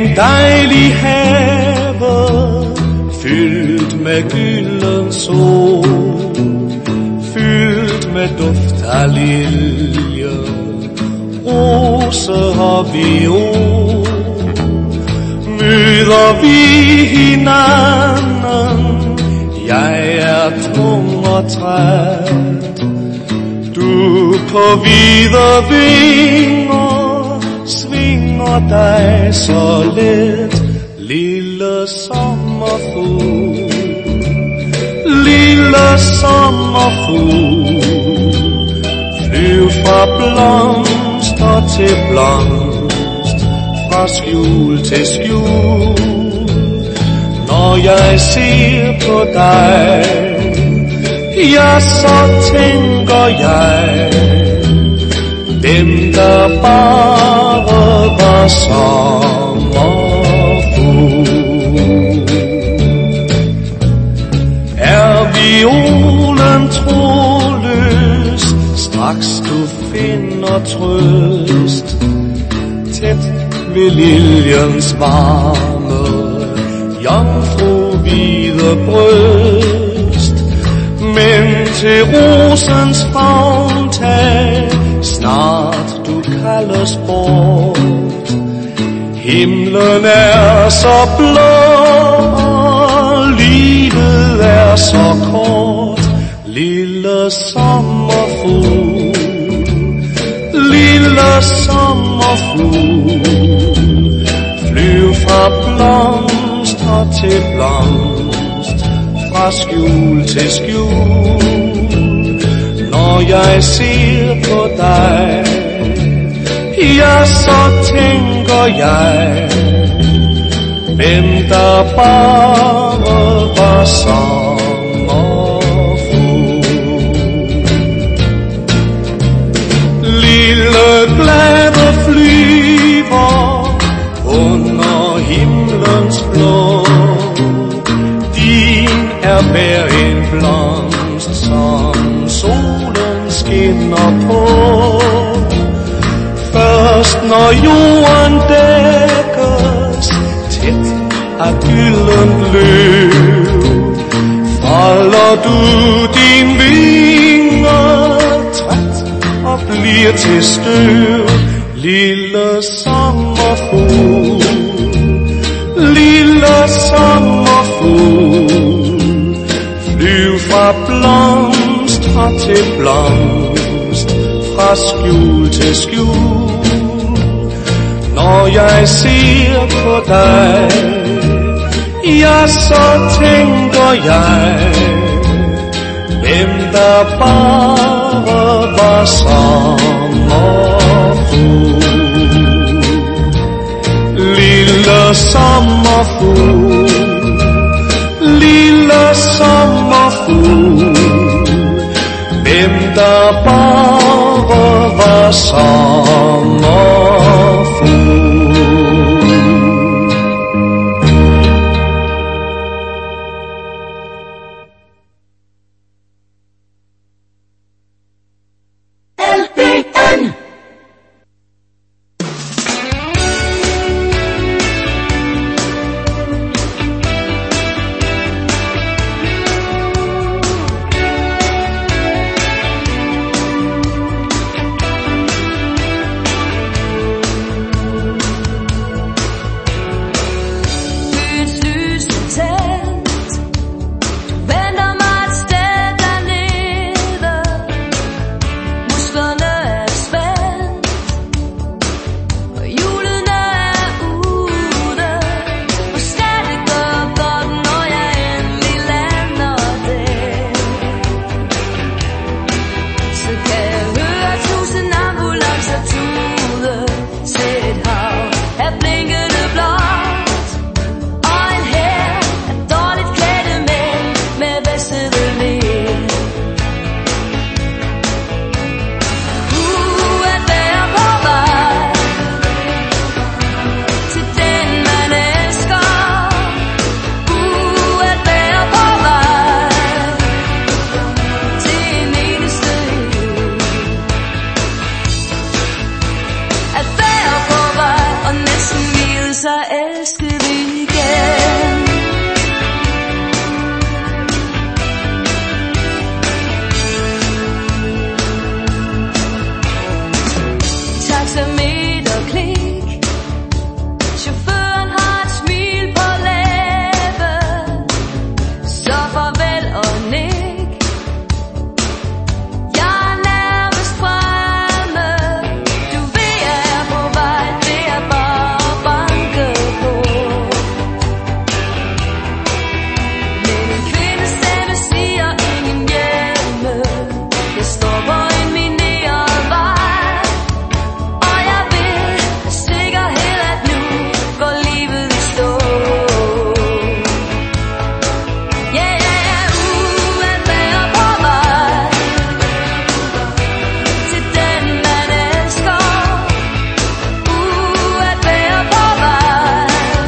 dejlig have, fyldt med gylden sol, fyldt med duft af lilje, rose og viol. Møder vi hinanden, jeg er tung og træt, du på hvide vinger svinger dig så let. Lille sommerfugl, lille sommerfugl, flyv fra blomster til blomst, fra skjul til skjul. Når jeg ser på dig, ja, så tænker jeg, dem der bare var sommerfugl. Er violen troløs, straks du finder trøst, tæt ved liljens varme, jomfru hvide bryst. Men til rosens favn tag, snart du kaldes bort. Himlen er så blå, og livet er så kort. Lille sommerfugl, lille sommerfugl, flyv fra blomster til blomst, fra skjul til skjul. Når jeg ser på dig, ja, så tænker jeg, hvem der bare var sommerfugl. Lille glade flyver under himlens blå, din er hver en blomst, som solen skinner på. Først når jorden dækkes tæt af gyldent løv, folder du din vinger træt og bliver til støv. Lille sommerfugl, lille sommerfugl, flyv fra blomster til blomst, fra skjul til skjul. Når jeg ser på dig, ja, så tænker jeg, hvem der bare var sommerfugl. Lille sommerfugl, lille sommerfugl, hvem der bare var sommerfugl. elskede igen. Taxameter klik, chaufføren har et smil på læben, så farvel og nik. Jeg er nærmest fremme, du ved jeg er på vej, det er bare at banke på. Men en kvindes stemme siger ingen hjemme, jeg står på en mineret vej, og jeg ved med sikkerhed, at nu går livet i stå. Ja, ja, ja, at være på vej til den man elsker. At være på vej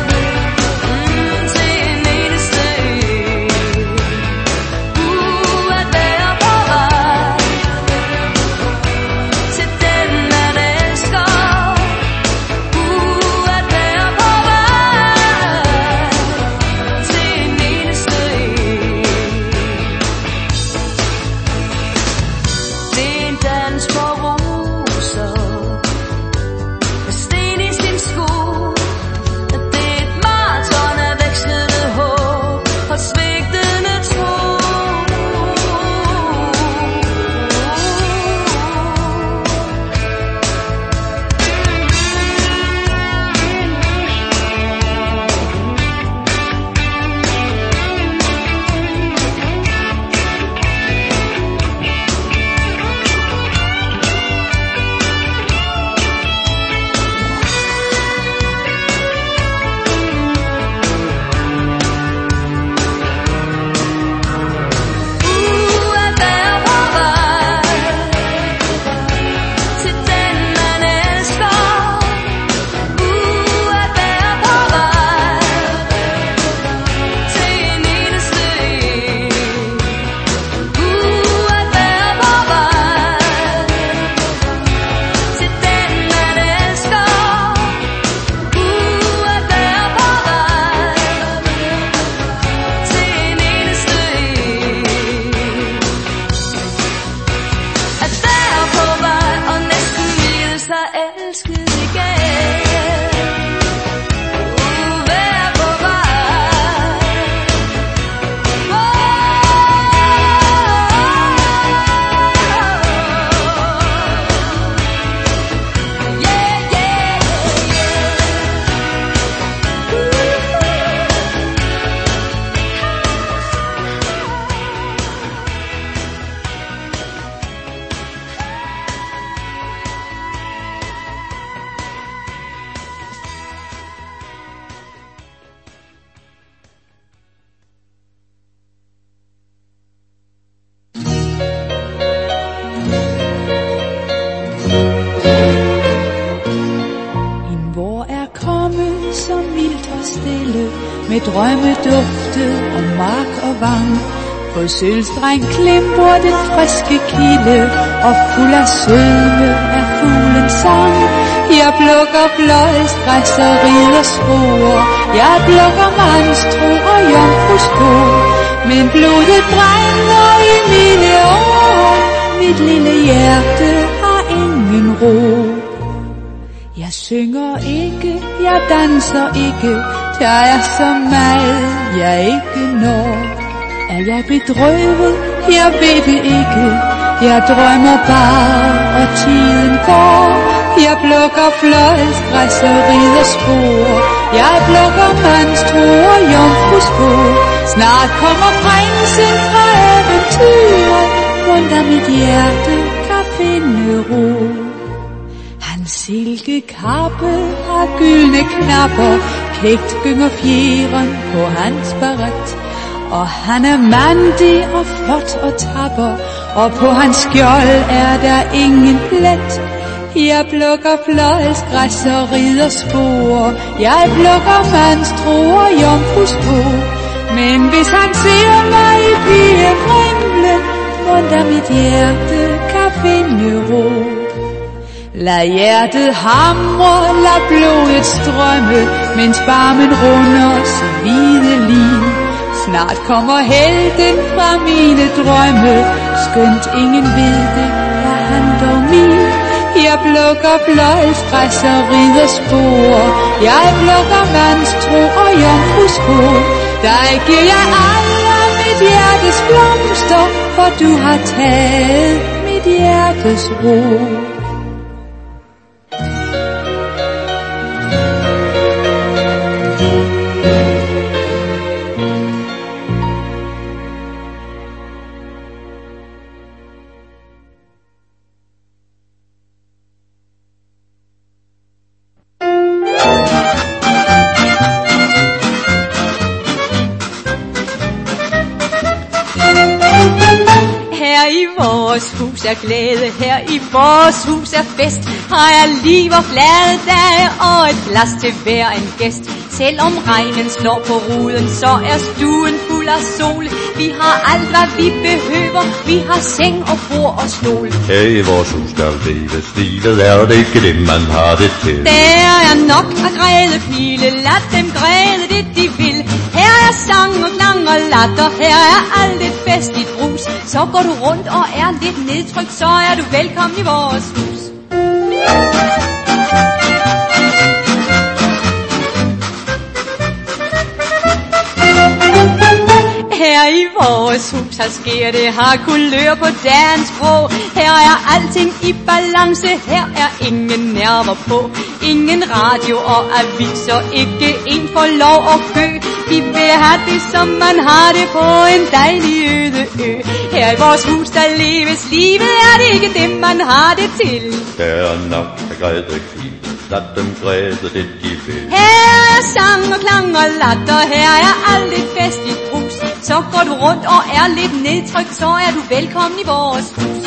til en eneste ø. At være på vej til den man elsker. At være på vej til en eneste ø. Det er en dans på roser med sten i sin sko. Det er et maraton af vekslende håb og svigtende tro. At være på vej til den man elsker. At være på vej til en eneste ø. At være på vej til den man elsker. At være på vej til en eneste ø. At være på vej og næsten vide sig elsket igen. Være på vej. Yeah, yeah, En vår er kommet så mildt og stille, med drømmedufte og mark og vang. På sølvstreng klimper den friske kilde, og fuld af sødme er fuglens sang. Jeg plukker blødstræs og rider spor, jeg plukker mandstro og jomfrusko. Men blodet brænder i mine år, mit lille hjerte har ingen ro. Jeg synger ikke, jeg danser ikke, der er så meget, jeg ikke når. Er jeg bedrøvet? Jeg ved det ikke, jeg drømmer bare, og tiden går. Jeg plukker fløjlsgræs og rider spor, jeg plukker mandstro og jomfrusko. Snart kommer prinsen fra eventyret, rundt om mit hjerte kan finde ro. Hans silkekappe har gyldne knapper, kægt gynger fjeren på hans baret. Og han er mandig og flot og tapper, og på hans skjold er der ingen plet. Jeg plukker fløjlsgræs og rider spor, jeg plukker mandstro og jomfrusko. Men hvis han ser mig i pigefrimlen, rundt om mit hjerte kan finde ro. Lad hjertet hamre, lad blodet strømme, mens barmen runder sin hvide liv. Snart kommer helten fra mine drømme, skønt ingen ved det, er han dog min. Jeg plukker fløjlsgræs og rider spor, jeg plukker mandstro og jomfrusko. Dig giver jeg alle mit hjertes blomster, for du har taget mit hjertes ro. Vores hus er glæde, her i vores hus er fest. Har jeg liv og glade dage og et glas til hver en gæst. Selvom regnen slår på ruden, så er stuen fuld af sol. Vi har alt hvad vi behøver, vi har seng og bord og stol. Her i vores hus skal leves, livet er det ikke det man har det til. Der er nok at græde pile, lad dem græde det de vil. Her er sang og klang og latter, her er alt et festligt brus. Så går du rundt og er lidt nedtrykt, så er du velkommen i vores hus. Her i vores hus, her sker det, har kulør på dagens sprog. Her er alting i balance, her er ingen nerver på. Ingen radio og aviser, ikke en får lov at gø. Vi vil have det, som man har det på en dejlig øde ø. Her i vores hus, der leves livet, er det ikke det, man har det til. Der er nok at græde pile, lad dem græde det de vil. Her er sang og klang og latter, her er alt et festligt brus. Så går du rundt og er lidt nedtrykt, så er du velkommen i vores hus.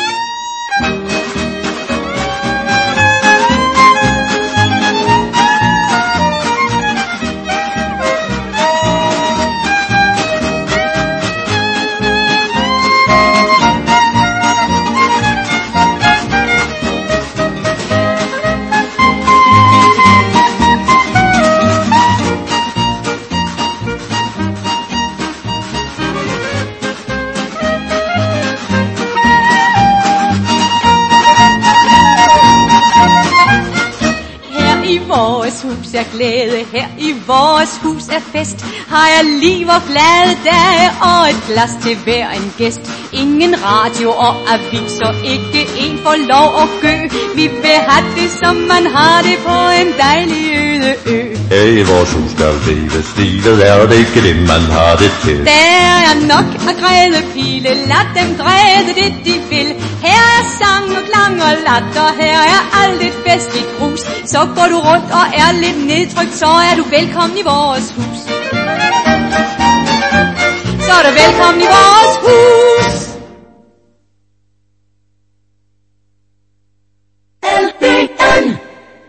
Vores hus er glæde, her i vores hus er fest. Har jeg liv og glade dage og et glas til hver en gæst. Ingen radio og aviser, ikke en får lov at gø. Vi vil have det, som man har det på en dejlig øde ø. Her i vores hus skal leves, livet er det ikke det man har det til. Der er nok at græde pile, lad dem græde det de vil. Her er sang og klang og latter, her er alt et festligt brus. Så går du rundt og er lidt nedtrykt, så er du velkommen i vores hus. Så er du velkommen i vores hus. LBN.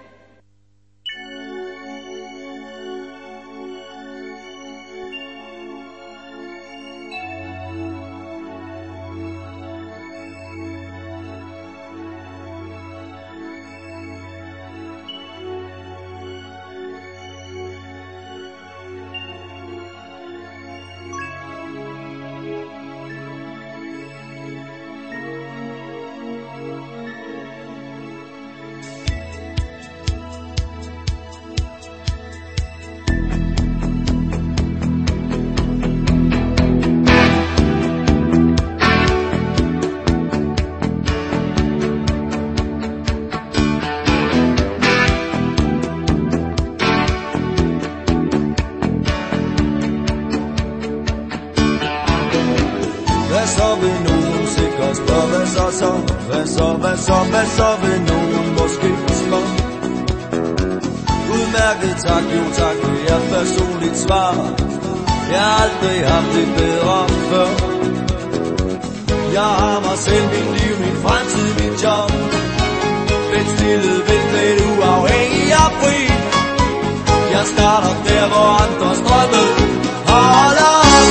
Hvad så vil nogen måske spørge? Udmærket tak, jo tak, det er personligt svar. Jeg har aldrig haft det bedre før. Jeg har mig selv, mit liv, min fremtid, mit job. Den stille velklædt, uafhængig og fri. Jeg starter der, hvor andres drømme holder op.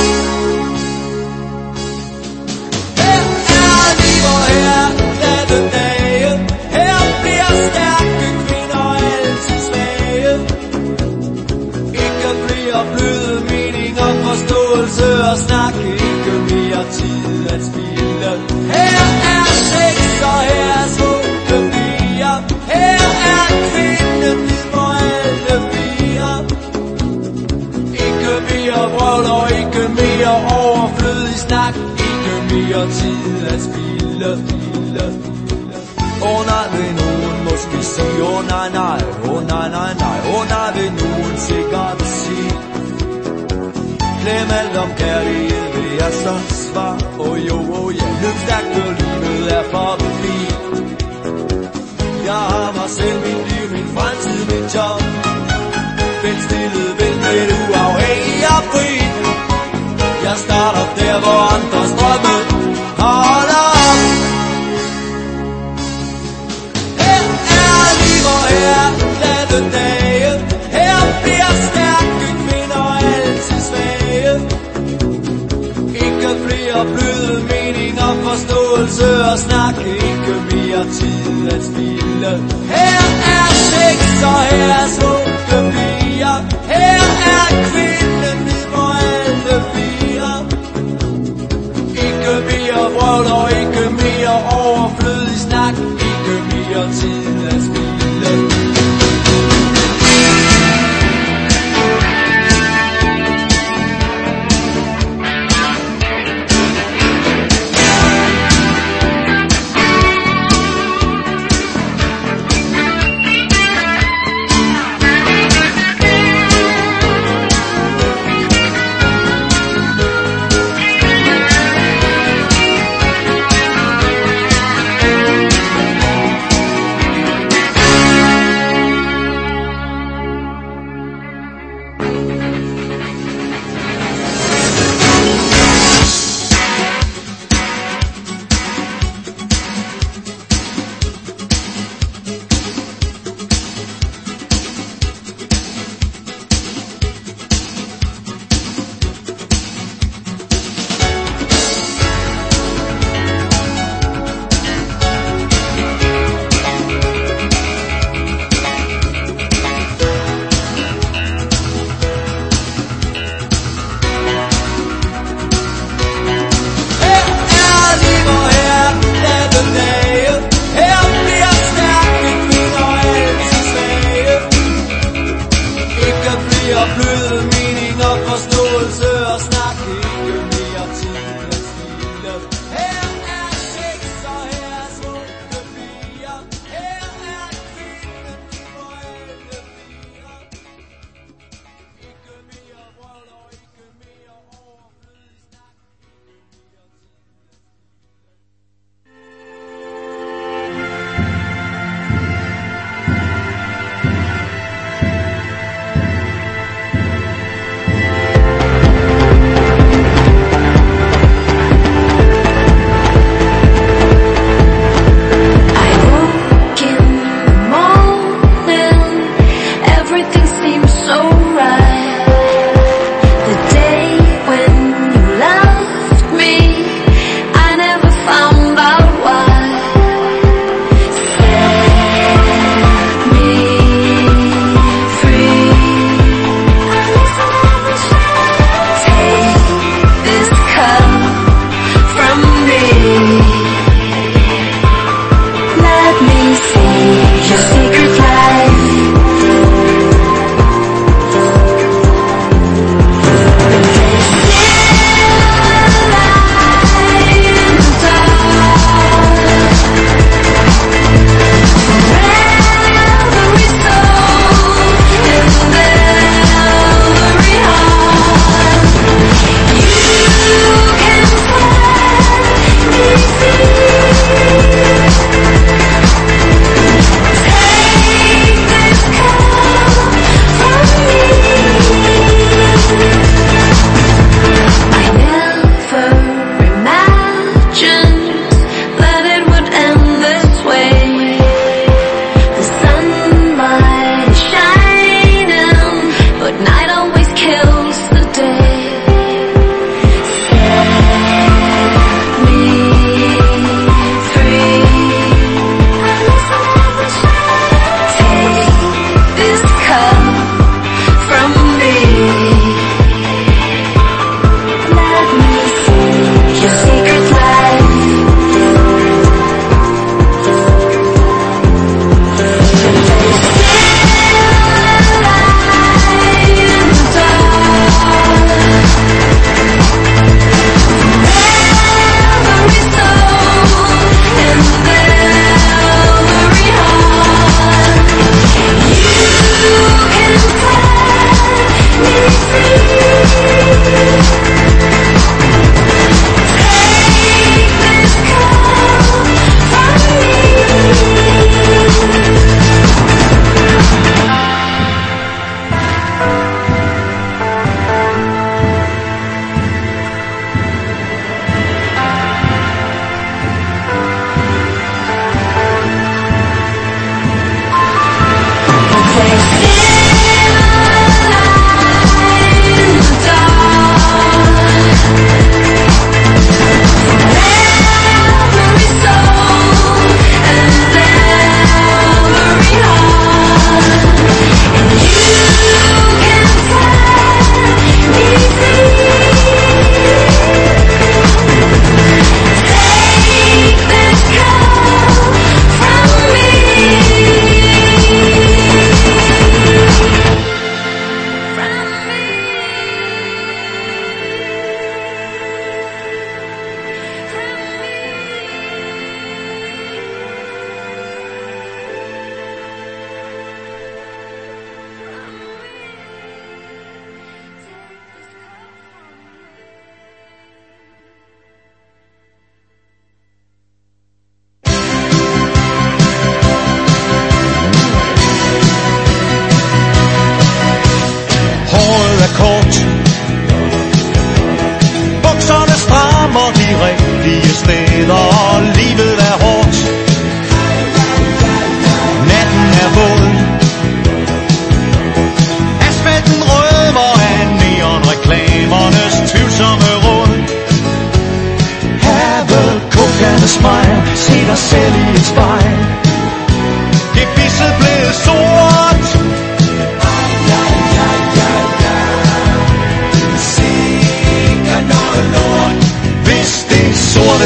Her er liv, og her er glade dage. Her bliver stærkt. flere bløde meninger, forståelse og snak. Ikke mere tid at spilde. Her er sex, og her er smukke piger. Her er kvinden ned på alle fire. Ikke mere vrøvl og ikke mere overflødig snak. Ikke mere tid at spilde. Nej, vil nogen måske sige, nej, nej, nej, nej, nej, nej, vil nogen sikkert sige. Glem alt om kærlighed, vil jeg så svar. Jo, ja, løb stærkt, og livet er forbi. Jeg har mig selv, mit liv, min fremtid, mit job. Vælg stillet, vælg lidt uafhængig og fri. Jeg starter der, hvor andres drømme holder op. Her glade dage, her bliver stærke kvinder altid svage. Ikke flere bløde meninger, forståelse og snak. Ikke mere tid at spilde. Her er sex, og her er smukke piger. Her er kvinden ned på alle fire. Ikke mere vrøvl og ikke mere overflødig snak. Ikke mere tid at spilde.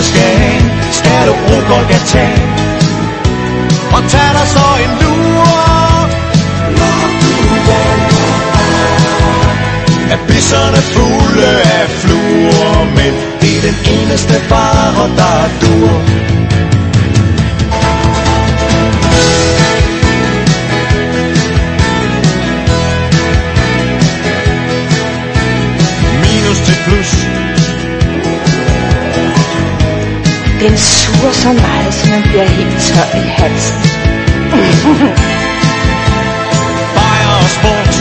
alle skal hen, skal du bruge Golgata. Og tag dig så en lur, når du vandrer af bisserne fulde af fluer, men det er den eneste fare, der dur. Minus til plus. Den suger så meget, så man bliver helt tør i halsen. Bajer og sport.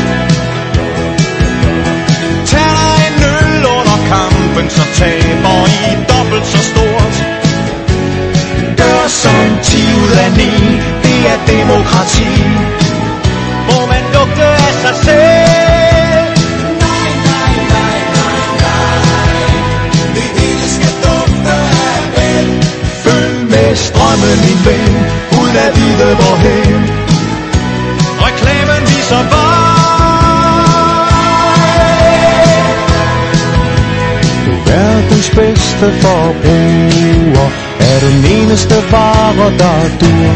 Tag dig en øl under kampen, så taber I dobbelt så stort. Gør som 10 ud af 9, det er demokrati. Må man lugte af sig selv. Nej, nej, nej, nej, nej. Det hele skal dufte af vel. Følg med strømmen, min ven, uden at vide hvorhen. Reklamen viser vej. Du er verdens bedste forbruger, er den eneste vare, der dur.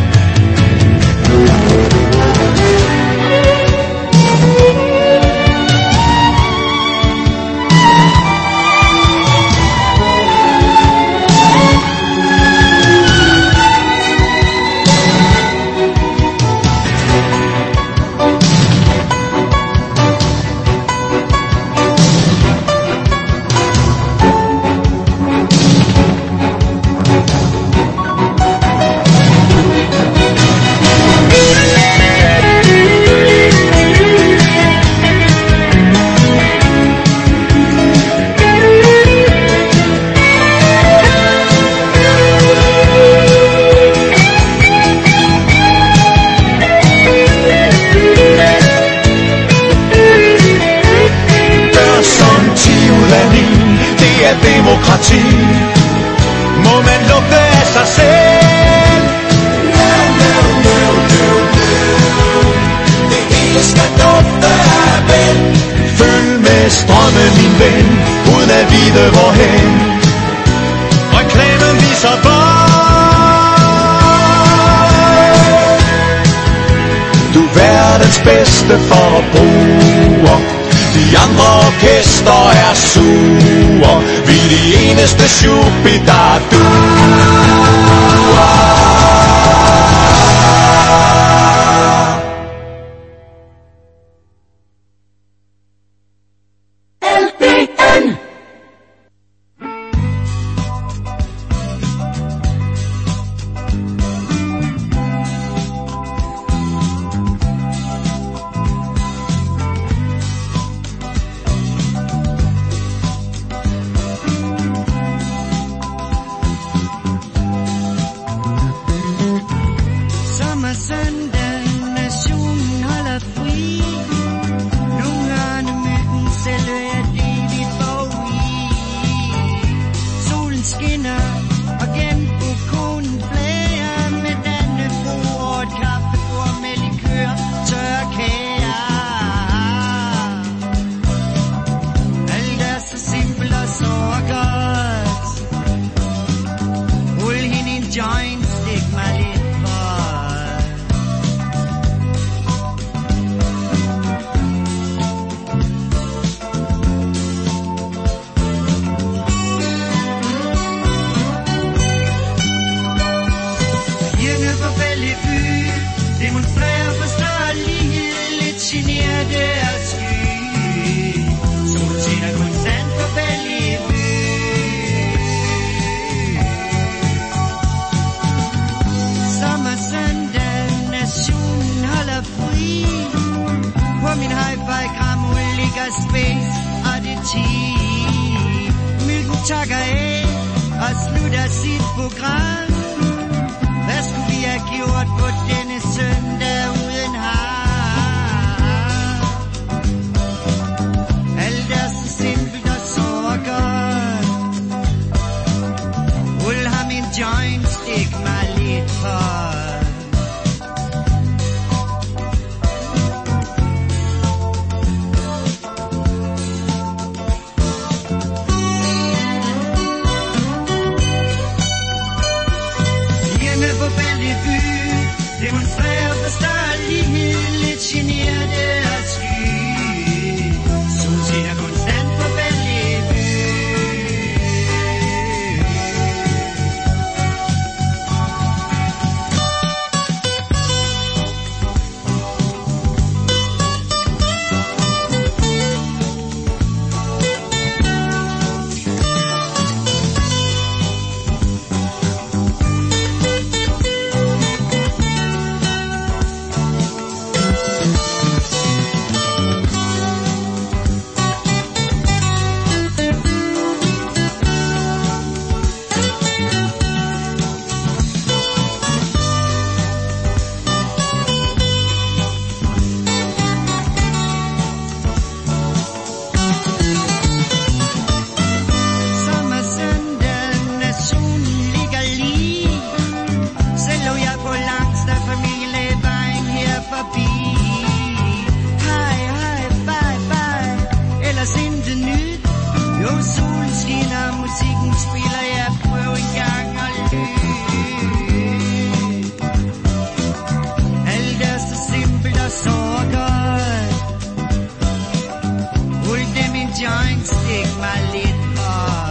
Demokrati. Må man lugte af sig selv. Det hele skal dufte af vel. Følg med strømmen, min ven, uden at vide hvorhen. Reklamen viser vej. Du er verdens bedste forbruger. De andre orkester er sure. Vi er de eneste shubi, der duer. LBN. takker af og slutter sit program. Hvad skulle vi have gjort på denne søndag uden ham? Alt er så simpelt og så godt. Rul ham en joint, stik mig lidt for. ellers intet nyt. Jo, solen skinner, musikken spiller, jeg prøver en gang at lytte. Alt er så simpelt og så godt. Rul dem en joint, stik mig lidt op.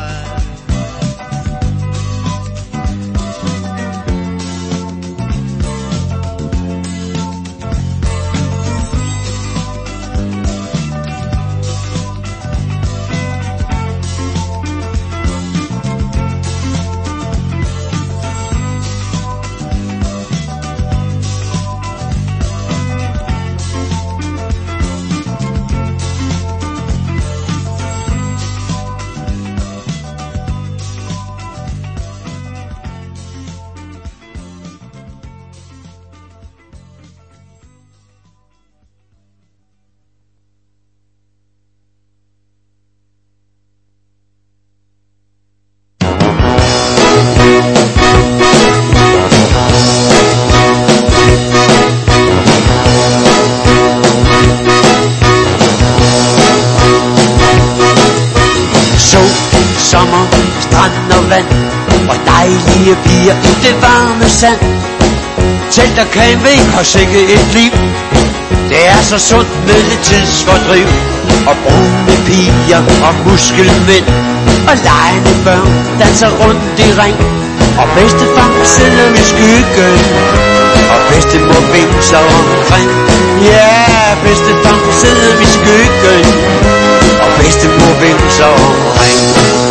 Sommer, strand og vand, og dejlige piger i det varme sand. Telt og camping har sikkert et liv. Det er så sundt med lidt tidsfordriv. Og brune piger og muskelmænd og legende børn danser rundt i ring. Og bedstefar sidder ved skyggen, og bedstemor vimser omkring. Ja, bedstefar sidder ved skyggen, og bedstemor vimser omkring.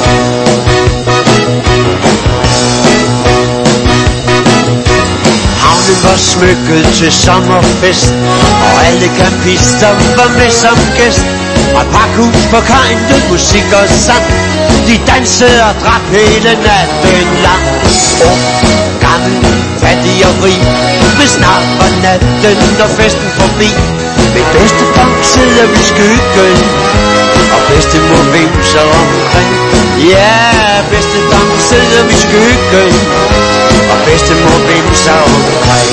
Havnen var smykket til sommerfest, og alle campister var med som gæst. Og pakhus på kajen, lød musik og sang. De dansede og drak hele natten lang. Ung, gammel, fattig og rig, men snart var natten og festen forbi. Min bedstefar sidder ved skyggen, og bedstemor vimser omkring. Ja, bedstefar sidder ved skyggen, og bedstemor vimser omkring.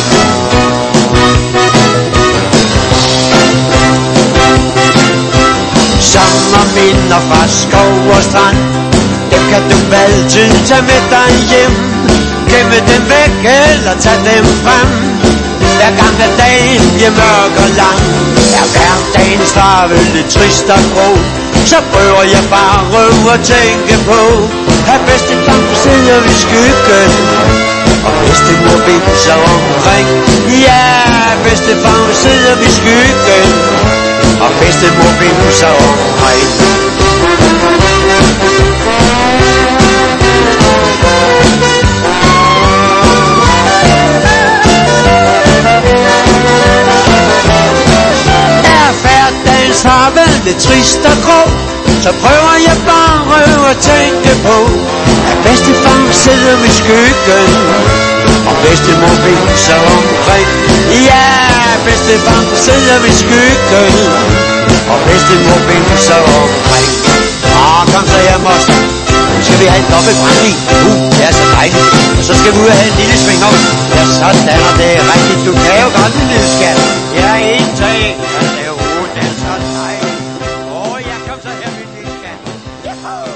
Sommerminder fra skov og strand, dem kan du altid tage med dig hjem. Gemme dem væk eller tag dem frem. Hver gang at dagen bliver mørk og lang, er hverdagens travle lidt trist og grå, så prøver jeg bare at tænke på, at bedstefar sidder ved skyggen, og bedstemor vimser omkring. Ja, bedstefar sidder ved skyggen, og bedstemor vimser omkring. Er hverdagens travle lidt trist og grå, så prøver jeg bare at tænke på, at bedstefar sidder ved skyggen, og bedstemor vimser omkring. Ja, bedstefar sidder ved skyggen, og bedstemor vimser omkring. Kom så her, moster. Nu skal vi have en dobbelt brændvin. Det er så dejligt. Og så skal vi ud og have en lille sving op. Ja, sådan, og det er rigtigt. Du kan jo godt, min lille skat. Ja, en ting. Det er jo det er så dejligt. Ja, kom så her, min lille skat. Yahoo!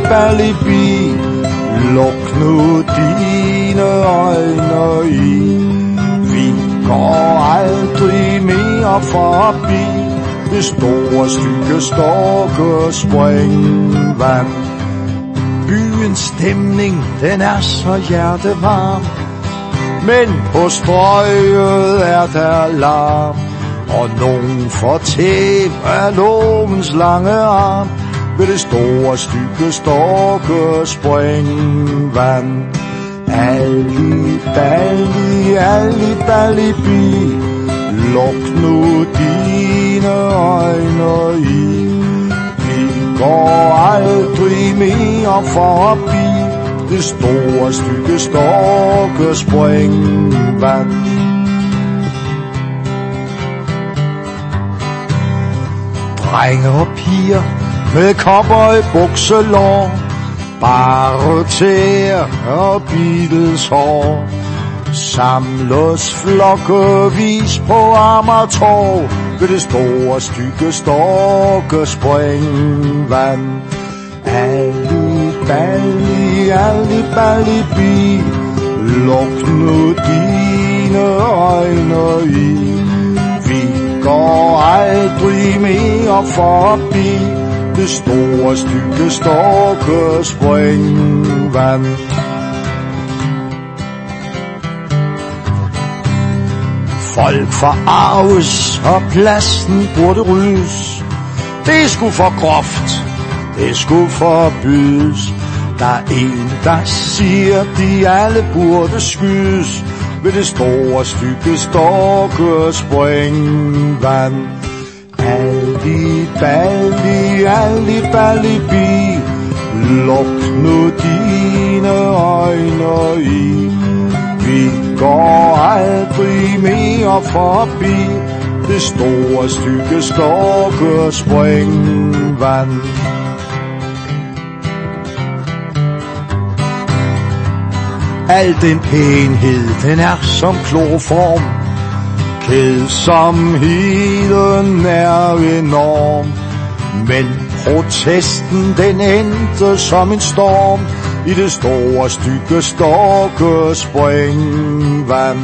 Alli-balli-bi, luk nu dine øjne i. Vi går aldrig mere forbi det store stykke Storkespringvand. Byens stemning, den er så hjertevarm, men på strøget er der larm, og nogen får tæv af lovens lange arm ved det store stykke Storkespringvand. Alli-balli, alli-balli-bi, luk nu dine øjne i. Vi går aldrig mere forbi det store stykke Storkespringvand. Drenge og piger med cowboybukselår, bare tæer og Beatles-hår, samles flokkevis på Amagertorv ved det store stykke Storkespringvand. Alli-balli, alli-balli-bi, luk nu dine øjne i. Vi går aldrig mere forbi det store stykke Storkespringvand. Folk forarves, og pladsen burde ryddes. Det skulle for groft, det skulle forbydes. Der er en, der siger, de alle burde skydes ved det store stykke Storkespringvand. Alli-balli, alli-balli-bi, luk nu dine øjne i. Vi går aldrig mere forbi det store stykke Storkespringvand. Al den pænhed, den er som kloroform. Kedsomheden er enorm, men protesten, den endte som en storm i det store stykke Storkespringvand.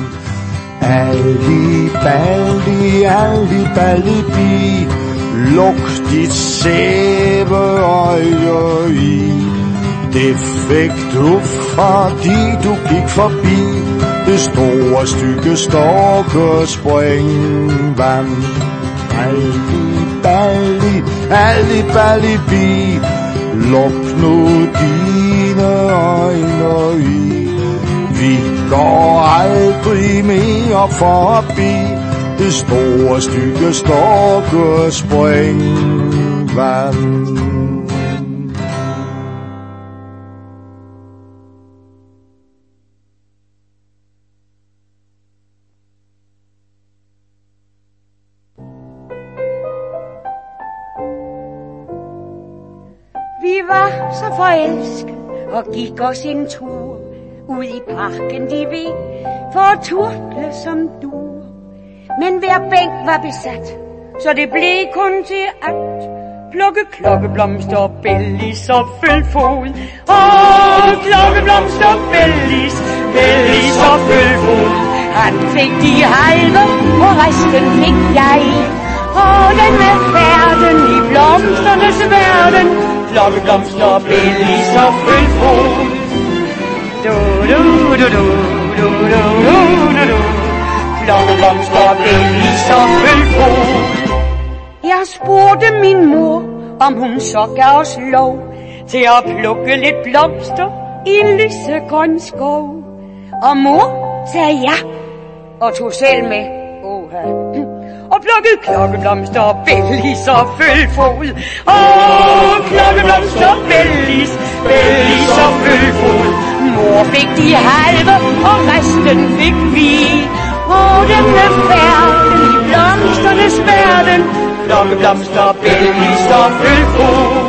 Alli-balli, alli-balli-bi, luk dit sæbeøje i. Det fik du, fordi du gik forbi det store stykke Storkespringvand. Alli-balli, alli-balli-bi, luk nu dine øjne i. Vi går aldrig mere forbi det store stykke Storkespringvand. Vi var så forelsket og gik os en tur ud i parken, de ved, for at turtle som duer. Men hver bænk var besat, så det blev kun til at plukke klokkeblomster og bellis og følfod. Klokkeblomster, bellis, bellis og følfod. Han fik de halve, og resten fik jeg. Og den med færden i blomsternes verden, klokkeblomster, bellis og følfod. Klokkeblomster, bellis og følfod. Jeg spurgte min mor, om hun så gav os lov til at plukke lidt blomster i en lysegrøn skov. Og mor sagde ja, og tog selv med. Og plukkede klokkeblomster, bellis og følfod. Klokkeblomster, bellis, bellis og følfod. Mor fik de halve, og resten fik vi. Og den med færden i blomsternes verden, klokkeblomster, bellis og følfod.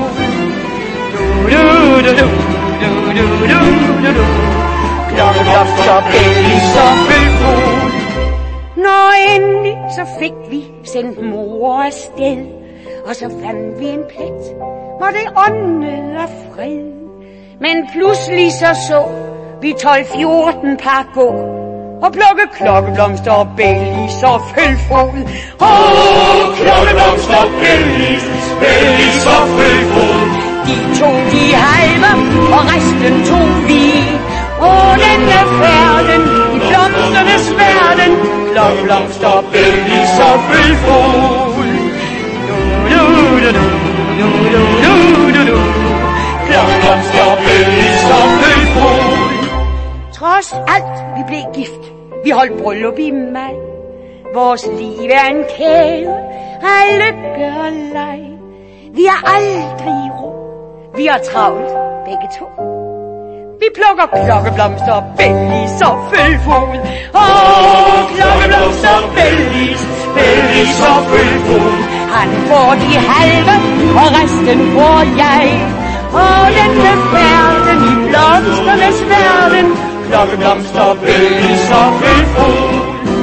Klokkeblomster, bellis og følfod. Når endelig så fik vi sendt mor afsted, og så fandt vi en plet, hvor det åndede af fred. Men pludselig så vi 12-14 par gå og plukke klokkeblomster og bellis og følfod. Klokkeblomster og bellis og følfod. De tog de halve, og resten tog vi. Denne færden i blomsternes verden. Klokkeblomster og bellis og følfod. Klokkeblomster og bellis og følfod. Trods alt, vi blev gift. Vi holdt bryllup i maj. Vores liv er en kæde af lykke og leg. Vi er aldrig i ro. Vi er travlt, begge to. Vi plukker klokkeblomster og bellis og følfod. Klokkeblomster og bellis og følfod. Han får de halve, og resten får jeg. Denne færden i blomsternes verden. Klokkeblomster og bellis og følfod.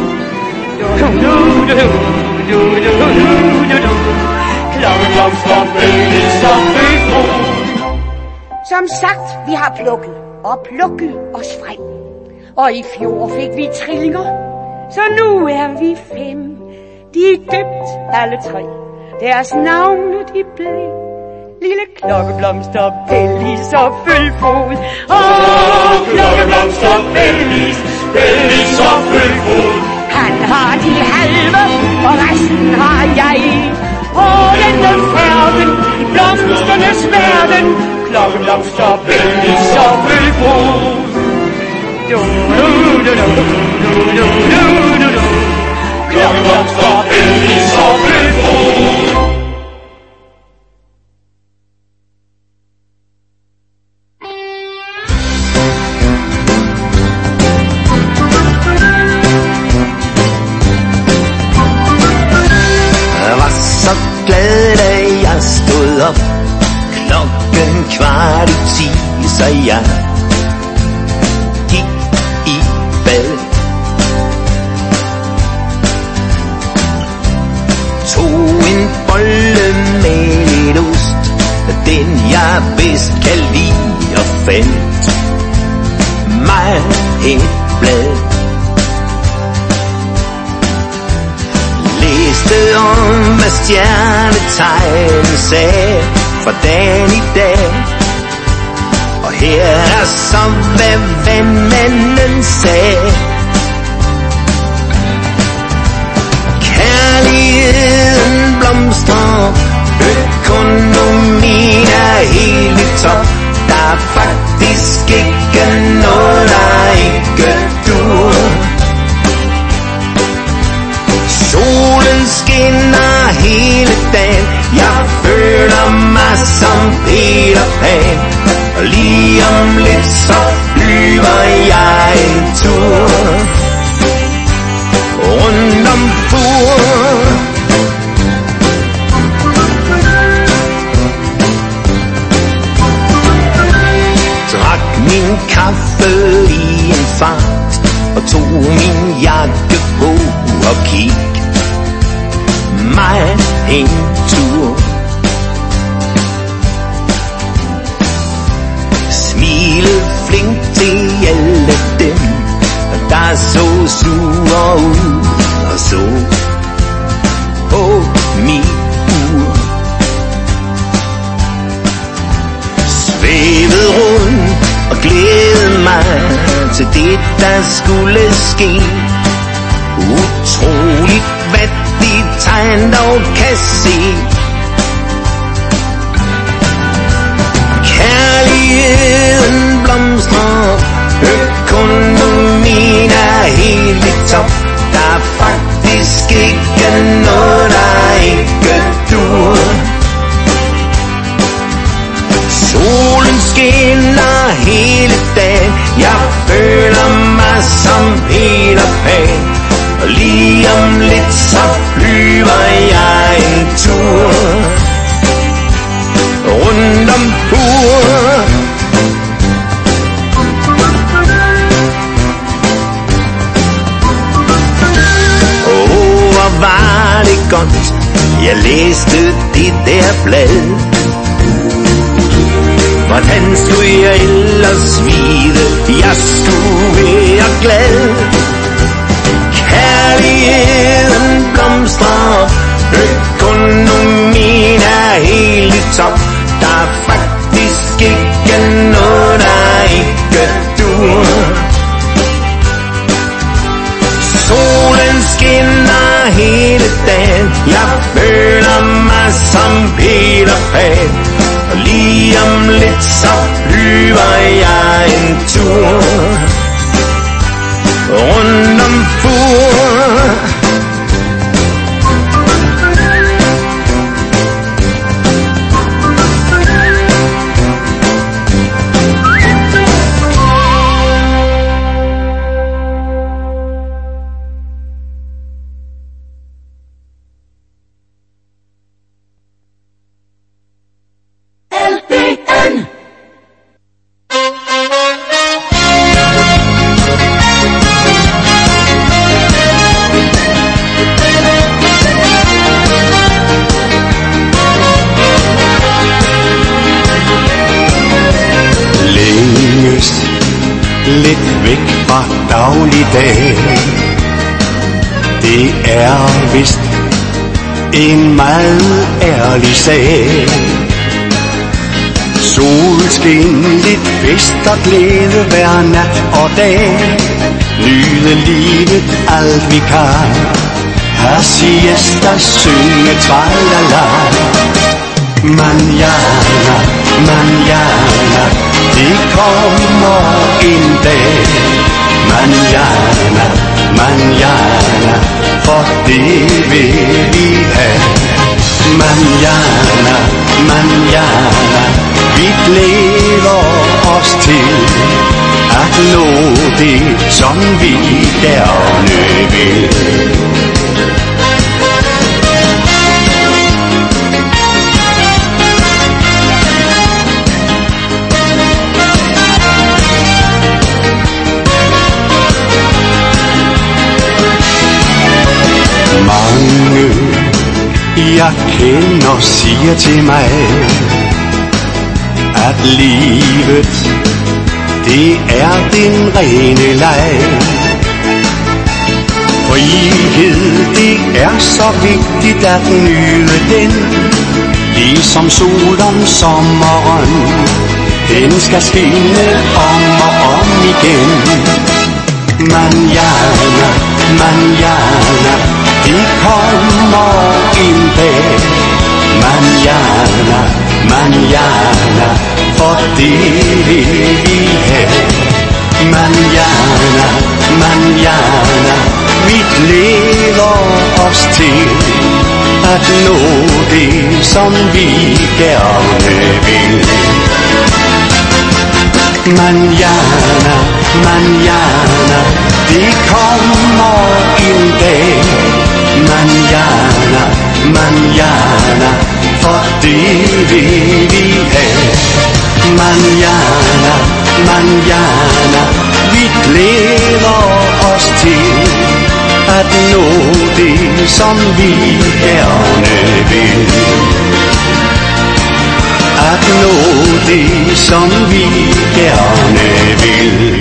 Klokkeblomster og bellis og følfod. Som sagt, vi har plukket og plukket os frem. Og i fjor fik vi trillinger, så nu er vi 5. De er døbt alle 3. Deres navne de blev lille klokkeblomster, bellis og følfod. Klokkeblomster, bellis og følfod. Han har de halve, og resten har jeg. Denne færden i blomsternes verden. Klokkeblomster, bellis og følfod. Klokkeblomster, bellis og følfod. Klokken 9:15, så jeg gik i bad. Tog en bolle med lidt ost, den jeg bedst kan lide, og fandt mig et blad. Læste om, hvad stjernetegn sagde for dagen i dag. Og her er så, hvad vandmanden sagde. Kærligheden blomstrer, økonomien er helt i top. Der er faktisk ikke noget, der ikke dur. Solen skinner hele dagen. Jeg føler mig som Peter Pan. Og lige om lidt så flyver jeg en tur rundt om Bur. Drak min kaffe i en fart og tog min jakke på og gik mig en tur. Smilede flink til alle dem, der så sure ud, og så på mit ur. Svævede rundt og glædede mig til det, der skulle ske. Utroligt, hvad de tegn dog kan se. Kærligheden blomstrer, økonomien er helt i top. Der er faktisk ikke noget, der ikke dur. Solen skinner hele dagen. Jeg føler mig som Peter Pan. Og lige om lidt så flyver jeg en tur rundt om Bur. Hvor var det godt, jeg læste det der blad. Hvor hvordan skulle jeg ellers vide, jeg skulle være glad? Kærligheden blomstrer, økonomien er helt i top. Der er faktisk ikke noget, der ikke dur. Solen skinner hele dagen, jeg føler mig som Peter Pan. Og lige om lidt så flyver jeg en tur rundt om Fur. Lidt væk fra dagligdag. Det er vist en meget ærlig sag. Solskin, lidt fest og glæde hver nat og dag. Nyde livet alt vi kan. Her siesta, synge tralala. Manjana, manjana, det kommer en dag. Manjana, manjana, for det vil vi have. Manjana, manjana, vi glæder os til at nå det, som vi gerne vil. Mange jeg kender siger til mig, at livet det er den rene leg. Frihed det er så vigtigt at nyde den, ligesom sol om sommeren, den skal skinne om og om igen. Manjana, manjana, det kommer en dag. Manjana, manjana, for det vil vi have. Manjana, manjana, vi glæder os til at nå det, som vi gerne vil. Manjana, manjana, det kommer en dag. Manjana, manjana, for det vil vi have. Manjana, manjana, vi glæder os til at nå det, som vi gerne vil. At nå det, som vi gerne vil.